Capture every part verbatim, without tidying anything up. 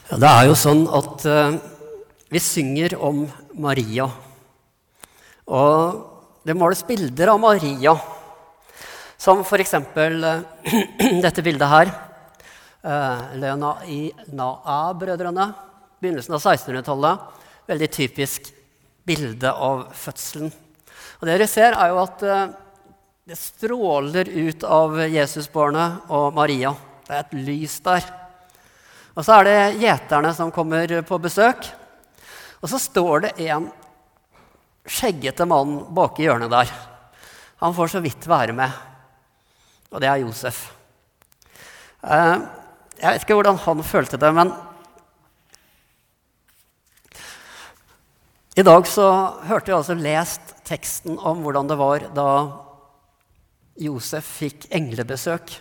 Ja, det er jo sånn at uh, vi synger om Maria. Og det måles bilder av Maria, som for eksempel uh, dette bildet her. Uh, Lena i Naa-brødrene, begynnelsen av sekstenhundretallet. Veldig typisk bilde av fødselen. Og det dere ser er jo at uh, det stråler ut av Jesusbarnet og Maria. Det er et lys der. Og så er det gjeterne som kommer på besøk. Og så står det en skjeggete mann bak i hjørnet der. Han får så vidt være med. Og det er Josef. Uh, jeg vet ikke hvordan han følte det, men i dag så hørte jeg altså lest teksten om hvordan det var da Josef fikk englebesøk.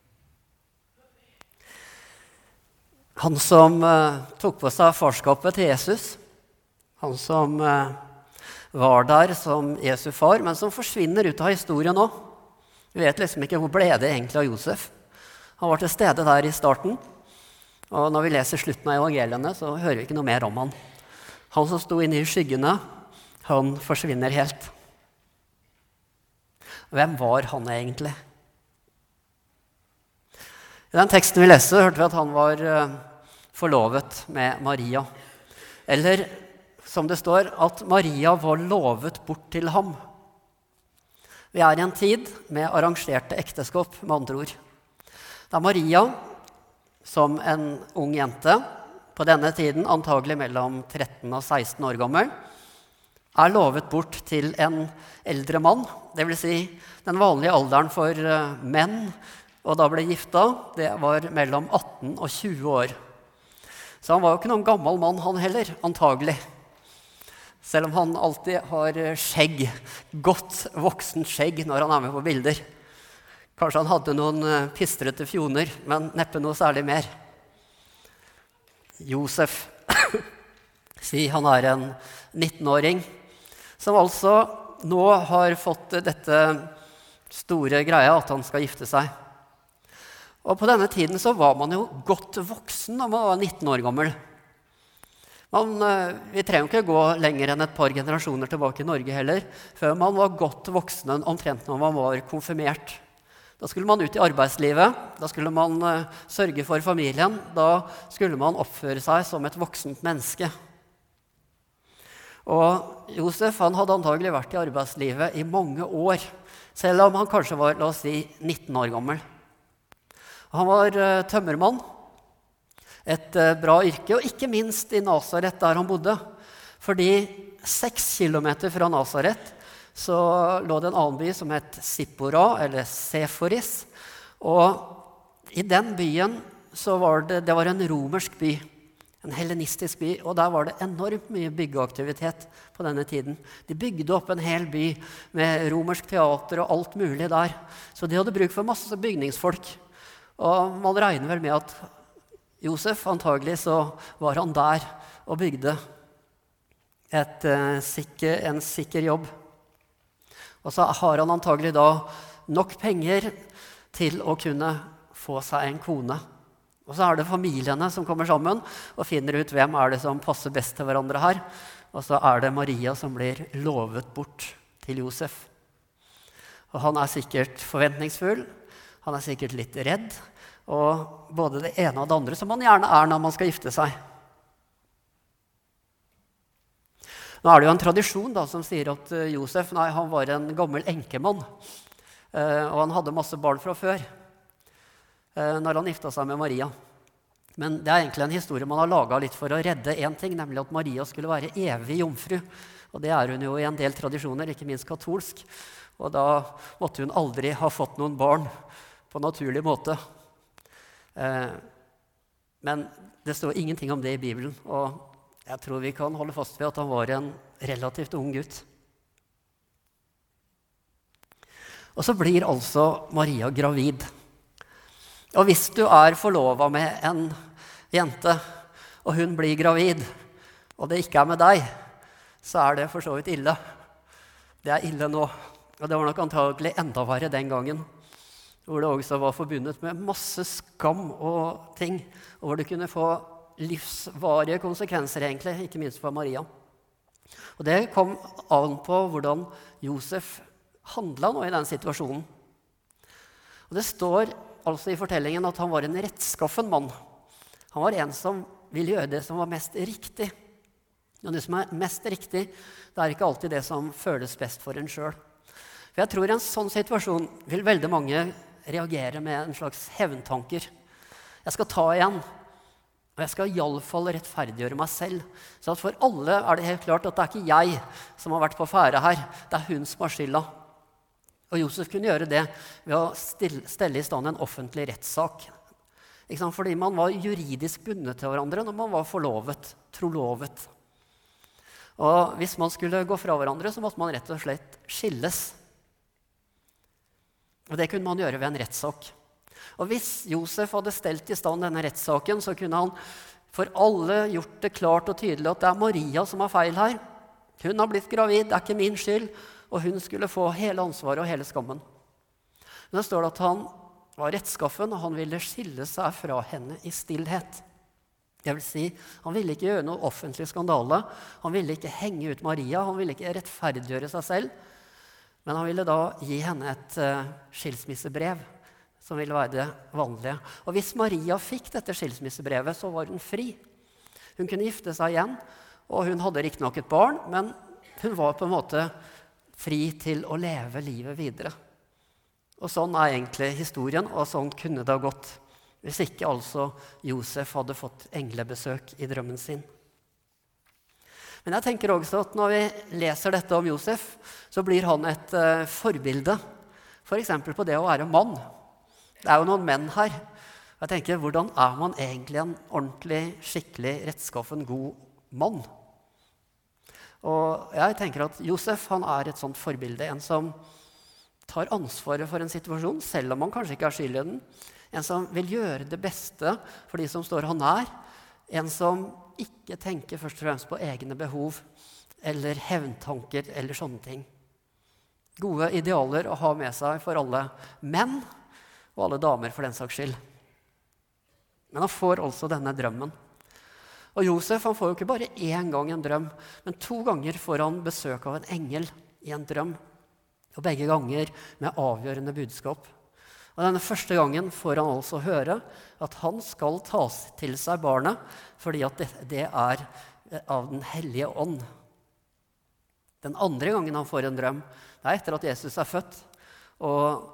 Han som uh, tok på seg farskapet til Jesus, han som uh, var der som Jesu far, men som forsvinner ut av historien nå. Vi vet liksom ikke hvor ble det egentlig av Josef. Han var til stede der i starten, og når vi leser slutten av evangeliene, så hører vi ikke noe mer om han. Han som sto inne i skyggene, han forsvinner helt. Hvem var han egentlig? I den teksten vi leste, hørte vi at han var uh, forlovet med Maria. Eller, som det står, at Maria var lovet bort til ham. Vi er i en tid med arrangerte ekteskap, med andre ord. Da Maria, som en ung jente, på denne tiden antagelig mellom tretten og seksten år gammel, er lovet bort til en eldre mann, det vil si den vanlige alderen for uh, menn, og da ble gifta, det var mellom atten og tjue år. Så han var jo ikke noen gammel mann, han heller, antagelig. Selv om han alltid har skjegg, godt voksen skjegg når han er med på bilder. Kanskje han hadde noen pistrete fjoner, men neppe noe særlig mer. Josef, si han er en nittenåring, som altså nå har fått dette store greia at han skal gifte seg. Og på denne tiden så var man jo godt voksen når man var nitten år gammel. Man, vi trenger ikke gå lenger enn et par generasjoner tilbake i Norge heller, før man var godt voksen omtrent når man var konfirmert. Da skulle man ut i arbeidslivet, da skulle man uh, sørge for familien, da skulle man oppføre seg som et voksent menneske. Og Josef han hadde antagelig vært i arbeidslivet i mange år, selv om han kanskje var, la oss si, nitten år gammel. Han var uh, tømmermann, et uh, bra yrke, og ikke minst i Nazaret der han bodde. Fordi seks kilometer fra Nazaret så lå det en annen by som het Sippora, eller Seforis. Og i den byen så var det, det var en romersk by, en hellenistisk by, og der var det enormt mye byggeaktivitet på denne tiden. De bygde opp en hel by med romersk teater og alt mulig der. Så de hadde bruk for masse bygningsfolk. Og man regner vel med at Josef antagelig så var han der og bygde et, uh, sikker, en sikker jobb. Og så har han antagelig da nok penger til å kunne få seg en kone. Og så er det familiene som kommer sammen og finner ut hvem er det som passer best til hverandre her. Og så er det Maria som blir lovet bort til Josef. Og han er sikkert forventningsfull. Han er sikkert litt redd, og både det ene og det andre som man gjerne er når man skal gifte seg. Nå er det jo en tradisjon da, som sier at Josef nei, han var en gammel enkemann, og han hadde masse barn fra før når han gifta seg med Maria. Men det er egentlig en historie man har laget litt for å redde en ting, nemlig at Maria skulle være evig jomfru. Og det er hun jo i en del tradisjoner, ikke minst katolsk. Og da måtte hun aldri ha fått noen barn på naturlig måte. Eh, men det står ingenting om det i Bibelen, og jeg tror vi kan holde fast ved at han var en relativt ung gutt. Og så blir altså Maria gravid. Og hvis du er forlovet med en jente, og hun blir gravid, og det ikke er med deg, så er det for så vidt ille. Det er ille nå, og det var nok antagelig enda verre den gangen. Hvor det også var forbundet med masse skam og ting, og hvor det kunne få livsvarige konsekvenser egentlig, ikke minst for Maria. Og det kom an på hvordan Josef handlet nå i den situasjonen. Og det står altså i fortellingen at han var en rettskaffen mann. Han var en som ville gjøre det som var mest riktig. Og det som er mest riktig, det er ikke alltid det som føles best for en selv. For jeg tror i en sånn situasjon vil veldig mange reagere med en slags hevntanker. Jeg skal ta igjen, og jeg skal i alle fall rettferdiggjøre meg selv. Så at for alle er det helt klart at det er ikke jeg som har vært på ferde her, det er hun som har skylda. Og Josef kunne gjøre det ved å stille, stelle i stand en offentlig rettssak. Ikke sant? Fordi man var juridisk bundet til hverandre når man var forlovet, trolovet. Og hvis man skulle gå fra hverandre, så måtte man rett og slett skilles. Og det kunne man gjøre ved en rettssak. Og hvis Josef hadde stelt i stand denne rettssaken, så kunne han for alle gjort det klart og tydelig at det er Maria som har feil her. Hun har blitt gravid, det er ikke min skyld, og hun skulle få hele ansvaret og hele skammen. Men det står at han var rettskaffen, og han ville skille seg fra henne i stillhet. Det vil si, han ville ikke gjøre noe offentlig skandale, han ville ikke henge ut Maria, han ville ikke rettferdiggjøre seg selv, men han ville da gi henne et uh, skilsmissebrev, som ville være det vanlige. Og hvis Maria fikk dette skilsmissebrevet, så var hun fri. Hun kunne gifte seg igjen, og hun hadde riktig nok et barn, men hun var på en måte fri til å leve livet videre. Og sånn er egentlig historien, og sånn kunne det ha gått, hvis ikke altså Josef hadde fått englebesøk i drømmen sin. Men jeg tenker også at når vi leser dette om Josef, så blir han et uh, forbilde, for eksempel på det å være mann. Det er jo noen menn her. Jeg tenker, hvordan er man egentlig en ordentlig, skikkelig, rettskaffen, god mann? Og jeg tenker at Josef, han er et sånt forbilde, en som tar ansvaret for en situasjon, selv om han kanskje ikke er skyld i den. En som vil gjøre det beste for de som står han nær. En som ikke tenker først og fremst på egne behov, eller hevntanker, eller sånne ting. Gode idealer å ha med seg for alle menn, og alle damer for den saks skyld. Men han får altså denne drømmen. Og Josef han får jo ikke bare én gang en drøm, men to ganger får han besøk av en engel i en drøm. Og begge ganger med avgjørende budskap. Og denne første gangen får han altså høre at han skal ta til seg barnet, fordi at det, det er av den hellige ånd. Den andre gangen han får en drøm, det er etter at Jesus er født. Og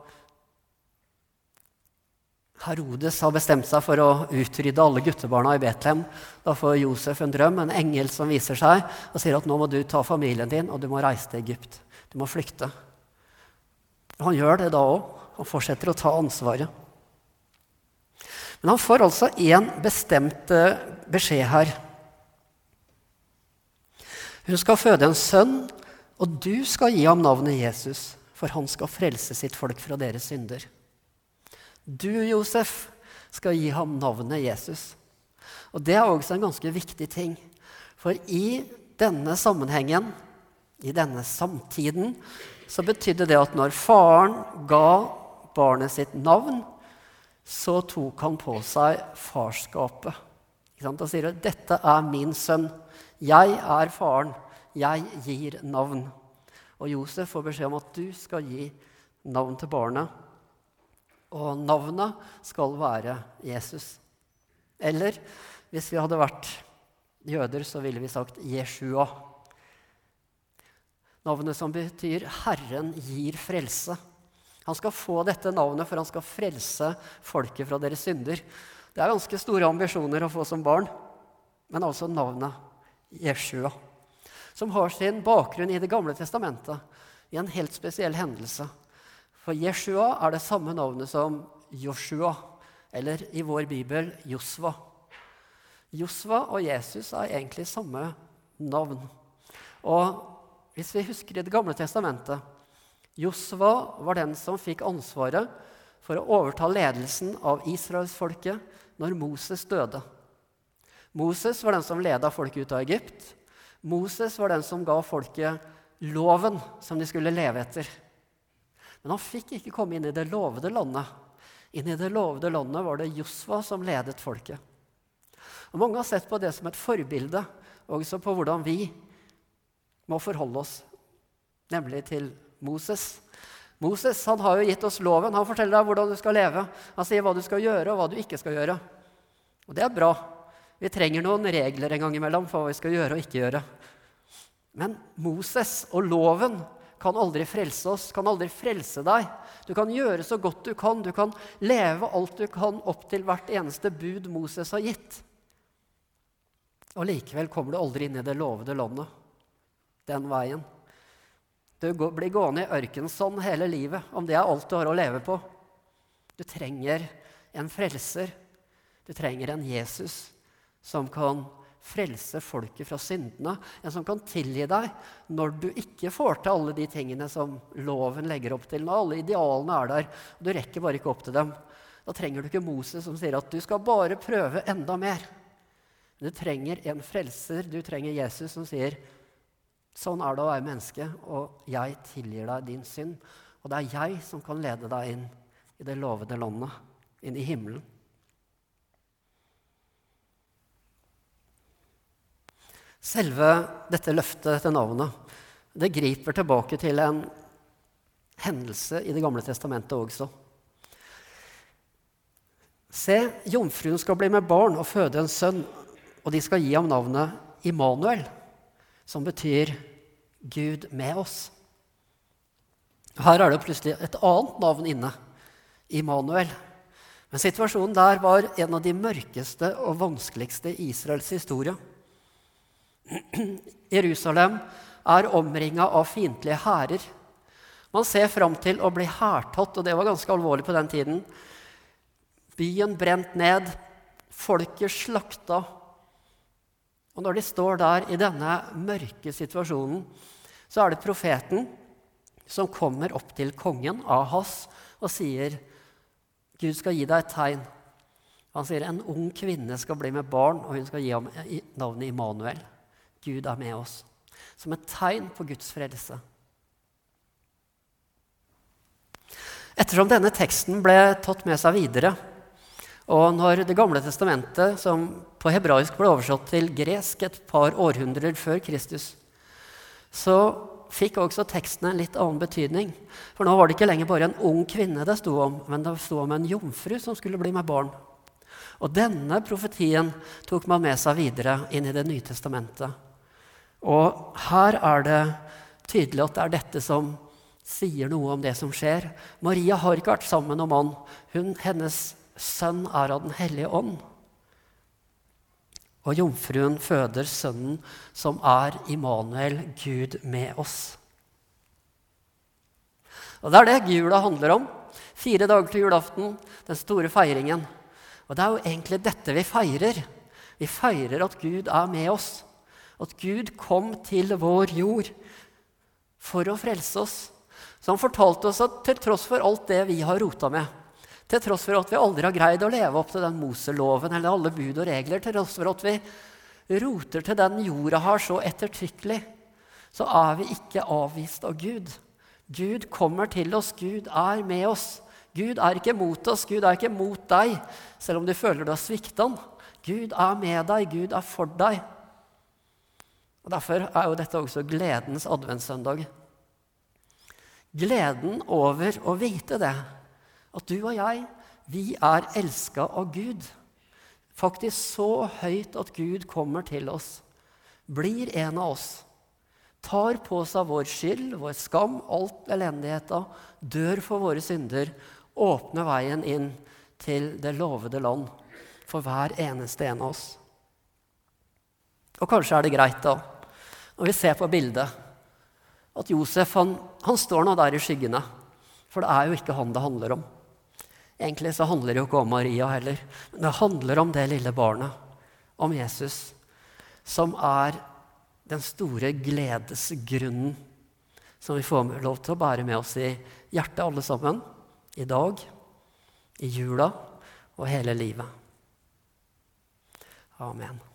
Herodes har bestemt seg for å utrydde alle guttebarna i Betlehem. Da får Josef en drøm, en engel som viser seg, og sier at nå må du ta familien din, og du må reise til Egypt. Du må flykte. Og han gjør det da også. Han fortsetter å ta ansvaret. Men han får altså en bestemt beskjed her. Hun skal føde en sønn, og du skal gi ham navnet Jesus, for han skal frelse sitt folk fra deres synder. Du, Josef, skal gi ham navnet Jesus. Og det er også en ganske viktig ting. For i denne sammenhengen, i denne samtiden, så betydde det at når faren ga barnet sitt navn, så tok han på seg farskapet. Da sier han, dette er min sønn. Jeg er faren. Jeg gir navn. Og Josef får beskjed om at du skal gi navn til barnet. Og navnet skal være Jesus. Eller, hvis vi hadde vært jøder, så ville vi sagt Jeshua. Navnet som betyr Herren gir frelse. Han skal få dette navnet for han skal frelse folket fra deres synder. Det er ganske store ambisjoner å få som barn, men altså navnet Jeshua, som har sin bakgrunn i det gamle testamentet, i en helt spesiell hendelse. For Jeshua er det samme navnet som Joshua, eller i vår bibel Josva. Josva og Jesus er egentlig samme navn. Og hvis vi husker i det gamle testamentet, Josva var den som fikk ansvaret for å overta ledelsen av Israelsfolket når Moses døde. Moses var den som ledet folket ut av Egypt. Moses var den som ga folket loven som de skulle leve etter. Men han fikk ikke komme inn i det lovede landet. Inn i det lovede landet var det Josva som ledet folket. Og mange har sett på det som et forbilde, også på hvordan vi må forholde oss, nemlig til Moses. Moses han har jo gitt oss loven. Han forteller deg hvordan du skal leve. Han sier hva du skal gjøre og hva du ikke skal gjøre. Og det er bra. Vi trenger noen regler en gang imellom for hva vi skal gjøre og ikke gjøre. Men Moses og loven kan aldri frelse oss, kan aldri frelse deg. Du kan gjøre så godt du kan, du kan leve alt du kan opp til hvert eneste bud Moses har gitt. Og likevel kommer du aldri inn i det lovede landet, den veien. Du blir gående i ørkenen sånn hele livet, om det er alt du har å leve på. Du trenger en frelser, du trenger en Jesus som kan frelse folket fra syndene, en som kan tilgi deg når du ikke får til alle de tingene som loven legger opp til, når alle idealene er der, og du rekker bare ikke opp til dem. Da trenger du ikke Moses som sier at du skal bare prøve enda mer. Du trenger en frelser, du trenger Jesus som sier, sånn er det å være menneske, og jeg tilgir deg din synd, og det er jeg som kan lede deg inn i det lovede landet, inn i himmelen. Selve dette løftet, dette navnet, det griper tilbake til en hendelse i det gamle testamentet også. Se, jomfruen skal bli med barn og føde en sønn, og de skal gi ham navnet Immanuel, som betyr Gud med oss. Her er det plutselig et annet navn inne, Immanuel. Men situasjonen der var en av de mørkeste og vanskeligste i Israels historie. Jerusalem er omringet av fiendtlige hærer. Man ser frem til å bli hærtatt, og det var ganske alvorlig på den tiden. Byen brent ned, folket slakta. Og når de står der i denne mørke situasjonen, så er det profeten som kommer opp til kongen, Ahas, og sier, Gud skal gi deg et tegn. Han sier, en ung kvinne skal bli med barn, og hun skal gi ham navnet Immanuel. Gud er med oss, som et tegn på Guds frelse. Ettersom denne teksten ble tatt med seg videre, og når det gamle testamentet, som på hebraisk ble oversatt til gresk et par århundrer før Kristus, så fikk også teksten en litt annen betydning. For nå var det ikke lenger bare en ung kvinne det sto om, men det sto om en jomfru som skulle bli med barn. Og denne profetien tok man med seg videre inn i det nye testamentet. Og her er det tydelig at det er dette som sier noe om det som skjer. Maria har ikke vært sammen med noen mann. Hun, hennes sønn er av den hellige ånd. Og jomfruen føder sønnen som er Immanuel, Gud med oss. Og det er det jula handler om. Fire dager til julaften, den store feiringen. Og det er jo egentlig dette vi feirer. Vi feirer at Gud er med oss. At Gud kom til vår jord for å frelse oss. Så han fortalte oss at til tross for alt det vi har rotet med, til tross for at vi aldri har greid å leve opp til den Moseloven eller alle bud og regler, til tross for at vi roter til den jorda her så ettertrykkelig, så er vi ikke avvist av Gud. Gud kommer til oss, Gud er med oss. Gud er ikke mot oss, Gud er ikke mot deg, selv om du føler du har sviktet han. Gud er med deg, Gud er for deg. Og derfor er jo dette også gledens adventssøndag. Gleden over å vite det, at du og jeg, vi er elsket av Gud. Faktisk så høyt at Gud kommer til oss, blir en av oss, tar på seg vår skyld, vår skam, alt elendigheten, dør for våre synder, åpner veien inn til det lovede land for hver eneste en av oss. Og kanskje er det greit da, når vi ser på bildet, at Josef, han, han står nå der i skyggene, for det er jo ikke han det handler om. Egentlig så handler det jo ikke om Maria heller, men det handler om det lille barnet, om Jesus, som er den store gledesgrunnen som vi får lov til å bære med oss i hjertet alle sammen, i dag, i jula og hele livet. Amen.